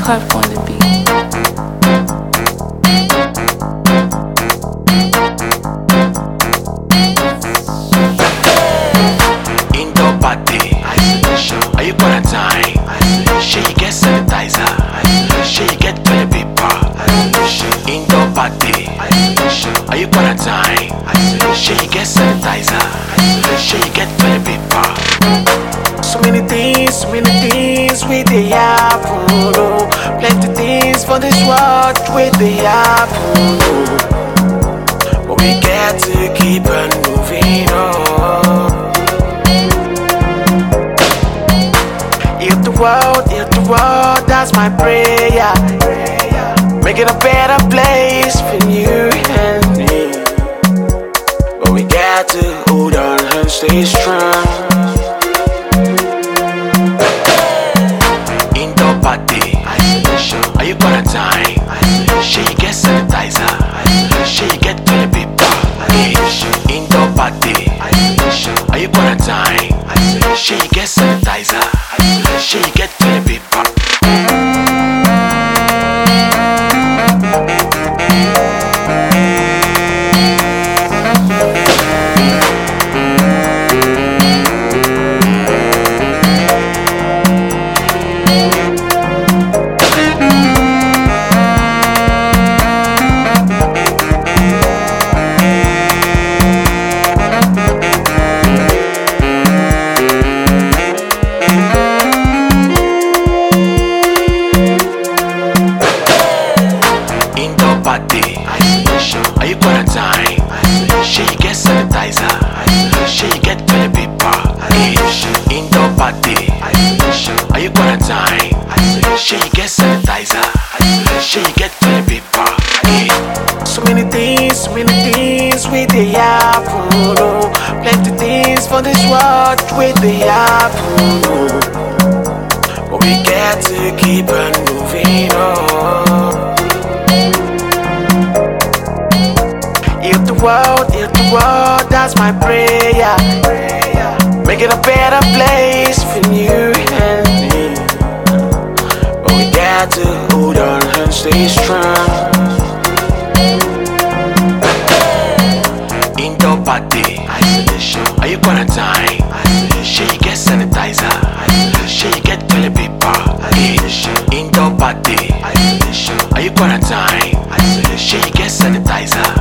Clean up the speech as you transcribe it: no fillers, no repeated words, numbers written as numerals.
Carp on the beat. Indoor party, isolation. Are you quarantine? Isolation. Shey you get sanitizer? Isolation. Shey you get toilet paper? Isolation. Indoor party, isolation. Are you quarantine? Isolation. Shey you get sanitizer? Isolation. Shey you get toilet paper? So many things with the happen. Oh. Plenty things for this world with the happen. Oh. But we got to keep on moving on. Heal the world, that's my prayer. Make it a better place for you and me. But we got to hold on and stay strong. Indoor party, isolation. Are you quarantine? Isolation. Shey you get sanitizer? Isolation. Shey you get toilet paper? Isolation. Indoor party, isolation. Are you quarantine? Isolation. Shey you get sanitizer? Isolation. Shey you get toilet paper? Party, isolation. Are you quarantine? Isolation. Shey you get sanitizer? Isolation. Shey you get toilet paper? Isolation. Indoor party, isolation. Are you quarantine? Isolation. Shey you get sanitizer? Isolation. Shey you get toilet paper? So many things with the happen. Oh. Plenty things for this world with the happen. Oh. But we got to keep on moving on. Heal the world, that's my prayer. Make it a better place for you and me. But we got to hold on and stay strong. Indoor party, isolation. Are you quarantine? Isolation. Shey you get sanitizer? Isolation. Shey you get toilet paper? Isolation. Indoor party, isolation. Are you quarantine? Isolation. Shey you get sanitizer?